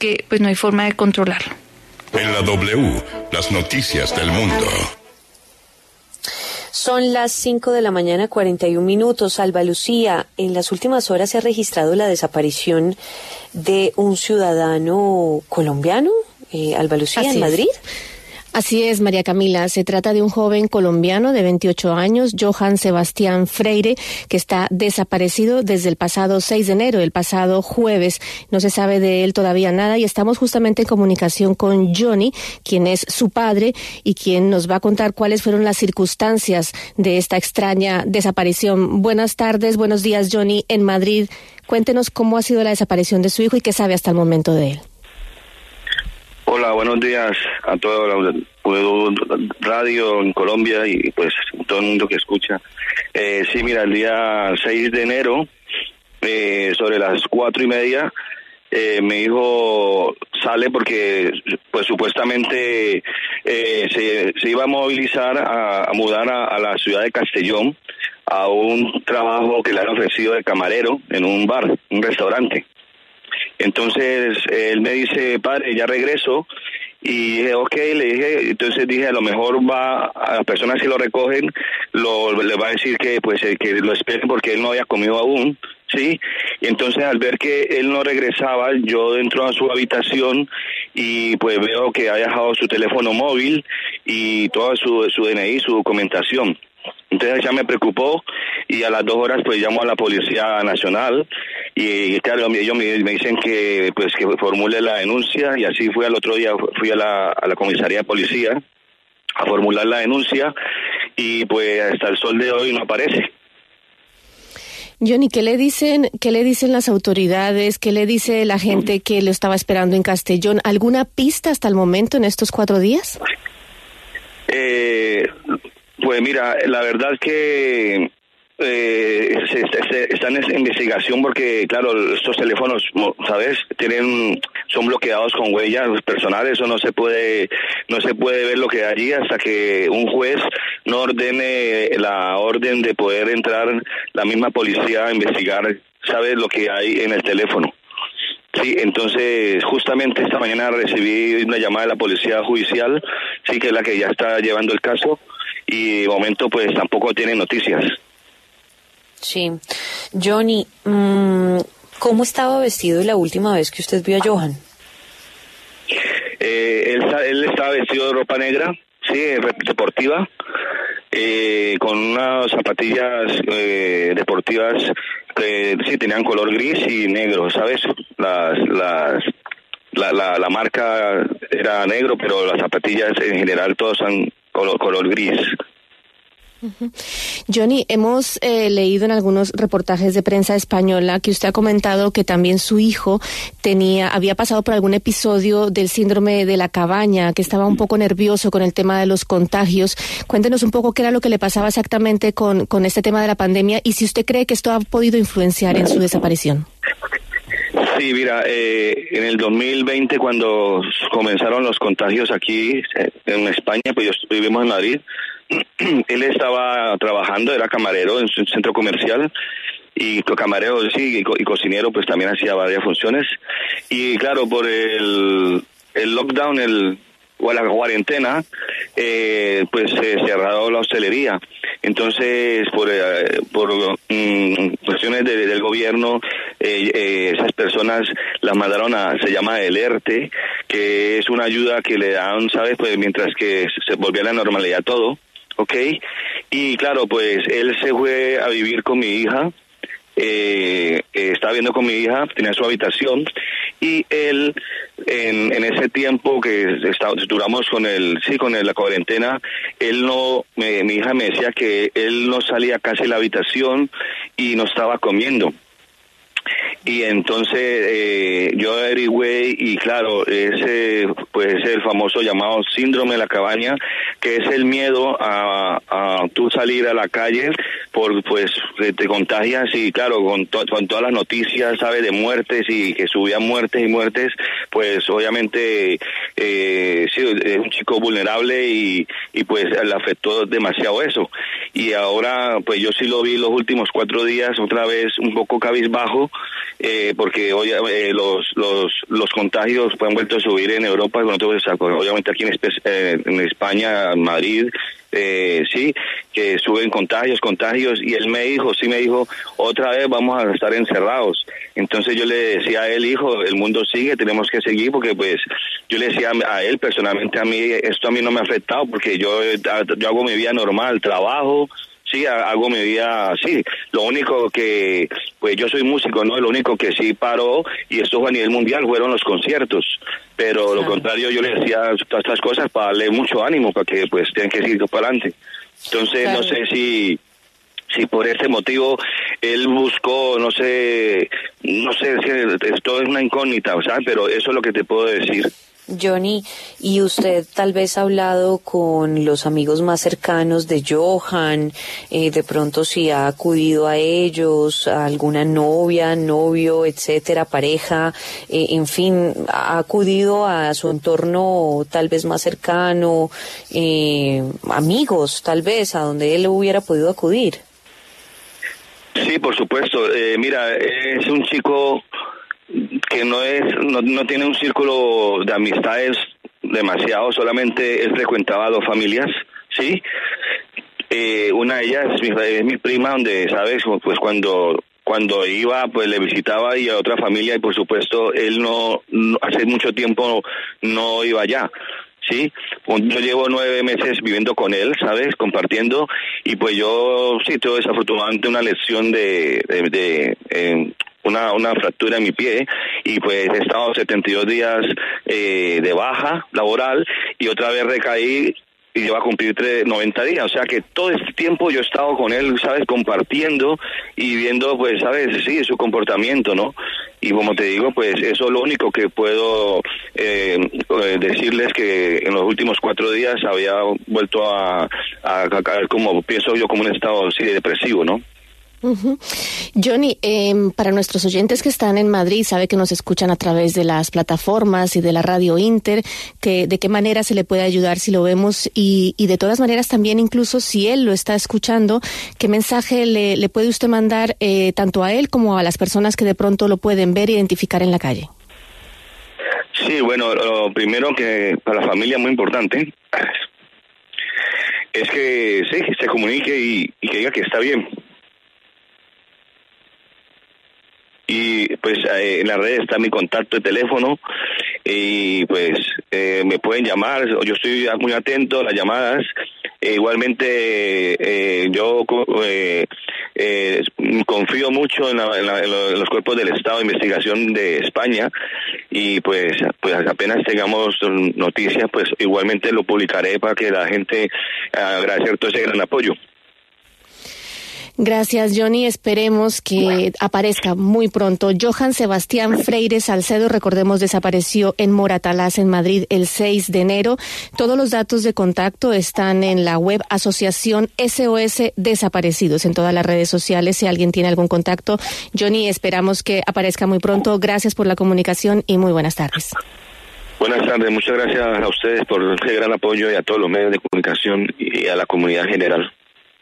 que pues no hay forma de controlarlo. En la W, las noticias del mundo. Son las 5 de la mañana, 41 minutos. Alba Lucía, en las últimas horas se ha registrado la desaparición de un ciudadano colombiano, Alba Lucía, en Madrid. Así es, María Camila. Se trata de un joven colombiano de 28 años, Johan Sebastián Freire, que está desaparecido desde el pasado 6 de enero, el pasado jueves. No se sabe de él todavía nada y estamos justamente en comunicación con Johnny, quien es su padre y quien nos va a contar cuáles fueron las circunstancias de esta extraña desaparición. Buenas tardes, buenos días, Johnny, en Madrid. Cuéntenos cómo ha sido la desaparición de su hijo y qué sabe hasta el momento de él. Hola, buenos días a todo la radio en Colombia y pues todo el mundo que escucha. Sí, mira, el día 6 de enero, sobre las 4:30, mi hijo sale porque pues supuestamente se iba a movilizar a mudar a la ciudad de Castellón a un trabajo que le han ofrecido de camarero en un bar, un restaurante. Entonces él me dice, padre, ya regreso, y dije, ok, le dije, entonces dije, a lo mejor va a las personas que lo recogen, le va a decir que pues que lo esperen porque él no había comido aún, ¿sí? Y entonces al ver que él no regresaba, yo entro a su habitación y pues veo que ha dejado su teléfono móvil y toda su DNI, su documentación. Entonces ya me preocupó y a las 2 horas pues llamo a la Policía Nacional y claro, ellos me dicen que pues que formule la denuncia y así fui al otro día, fui a la comisaría de policía a formular la denuncia y pues hasta el sol de hoy no aparece. Johnny, ¿qué le dicen las autoridades? ¿Qué le dice la gente que lo estaba esperando en Castellón? ¿Alguna pista hasta el momento en estos 4 días? Pues mira, la verdad que están en investigación porque, claro, estos teléfonos, ¿sabes? Son bloqueados con huellas personales, eso no se puede ver lo que hay allí hasta que un juez no ordene la orden de poder entrar la misma policía a investigar, ¿sabes? Lo que hay en el teléfono. Sí, entonces justamente esta mañana recibí una llamada de la policía judicial, sí, que es la que ya está llevando el caso y de momento pues tampoco tiene noticias. Sí. Johnny, ¿cómo estaba vestido la última vez que usted vio a Johan? Él estaba vestido de ropa negra, sí, deportiva, con unas zapatillas deportivas que sí tenían color gris y negro, ¿sabes? La marca era negro, pero las zapatillas en general todas son color gris. Johnny, hemos leído en algunos reportajes de prensa española que usted ha comentado que también su hijo había pasado por algún episodio del síndrome de la cabaña, que estaba un poco nervioso con el tema de los contagios. Cuéntenos un poco qué era lo que le pasaba exactamente con este tema de la pandemia y si usted cree que esto ha podido influenciar en su desaparición. Sí, mira, en el 2020 cuando comenzaron los contagios aquí en España, pues vivimos en Madrid. Él estaba trabajando, era camarero en un centro comercial y camarero sí y cocinero, pues también hacía varias funciones y claro, por el lockdown o la cuarentena pues se cerró la hostelería. Entonces por cuestiones del gobierno esas personas las mandaron se llama el ERTE, que es una ayuda que le dan, ¿sabes? Pues mientras que se volvía a la normalidad todo. Okay, y claro, pues él se fue a vivir con mi hija, estaba viviendo con mi hija, tenía su habitación, y él, en ese tiempo que duramos con la cuarentena, mi hija me decía que él no salía casi de la habitación y no estaba comiendo. Y entonces yo averigüé y claro, ese pues es el famoso llamado síndrome de la cabaña, que es el miedo a tú salir a la calle por pues te contagias y claro, con todas las noticias, sabes, de muertes y que subían muertes y muertes, pues obviamente sí, es un chico vulnerable y pues le afectó demasiado eso. Y ahora pues yo sí lo vi los últimos 4 días otra vez un poco cabizbajo, porque hoy los contagios han vuelto a subir en Europa, obviamente aquí en España, en Madrid, sí, que suben contagios, y él me dijo, otra vez vamos a estar encerrados. Entonces yo le decía a él, hijo, el mundo sigue, tenemos que seguir, porque pues yo le decía a él, personalmente a mí, esto a mí no me ha afectado, porque yo hago mi vida normal, trabajo, sí, hago mi vida, sí, lo único que, pues yo soy músico, ¿no? Lo único que sí paró, y esto fue a nivel mundial, fueron los conciertos, pero lo contrario, yo le decía todas estas cosas para darle mucho ánimo, para que pues tengan que seguir para adelante. Entonces, no sé si por ese motivo él buscó, no sé, esto es una incógnita, ¿sabes? Pero eso es lo que te puedo decir. Johnny, ¿y usted tal vez ha hablado con los amigos más cercanos de Johan? De pronto si ha acudido a ellos, a alguna novia, novio, etcétera, pareja, en fin, ha acudido a su entorno tal vez más cercano, amigos tal vez, a donde él hubiera podido acudir. Sí, por supuesto. Mira, es un chico que no tiene un círculo de amistades demasiado, solamente él frecuentaba 2 familias, ¿sí? Una de ellas es mi prima, donde, ¿sabes? Pues cuando iba, pues le visitaba, y a otra familia, y por supuesto él no hace mucho tiempo no iba allá. Sí, yo llevo 9 meses viviendo con él, ¿sabes? Compartiendo, y pues yo sí tuve desafortunadamente una lesión una fractura en mi pie, y pues he estado 72 días de baja laboral, y otra vez recaí y lleva a cumplir 90 días, o sea que todo este tiempo yo he estado con él, ¿sabes? Compartiendo y viendo, pues, ¿sabes? Sí, su comportamiento, ¿no? Y como te digo, pues eso es lo único que puedo decirles, que en los últimos 4 días había vuelto a caer, como pienso yo, como un estado así depresivo, ¿no? Uh-huh. Johnny, para nuestros oyentes que están en Madrid, sabe que nos escuchan a través de las plataformas y de la Radio Inter, que de qué manera se le puede ayudar si lo vemos, y de todas maneras también, incluso si él lo está escuchando, ¿qué mensaje le puede usted mandar tanto a él como a las personas que de pronto lo pueden ver e identificar en la calle? Sí, bueno, lo primero que para la familia es muy importante es que sí, se comunique y que diga que está bien. Y pues en las redes está mi contacto de teléfono, y pues me pueden llamar, yo estoy muy atento a las llamadas. Igualmente yo confío mucho en los cuerpos del Estado de Investigación de España, y pues apenas tengamos noticias, pues igualmente lo publicaré para que la gente agradecer todo ese gran apoyo. Gracias, Johnny. Esperemos que aparezca muy pronto. Johan Sebastián Freire Salcedo, recordemos, desapareció en Moratalaz, en Madrid, el 6 de enero. Todos los datos de contacto están en la web Asociación SOS Desaparecidos, en todas las redes sociales, si alguien tiene algún contacto. Johnny, esperamos que aparezca muy pronto. Gracias por la comunicación y muy buenas tardes. Buenas tardes, muchas gracias a ustedes por el gran apoyo, y a todos los medios de comunicación y a la comunidad en general.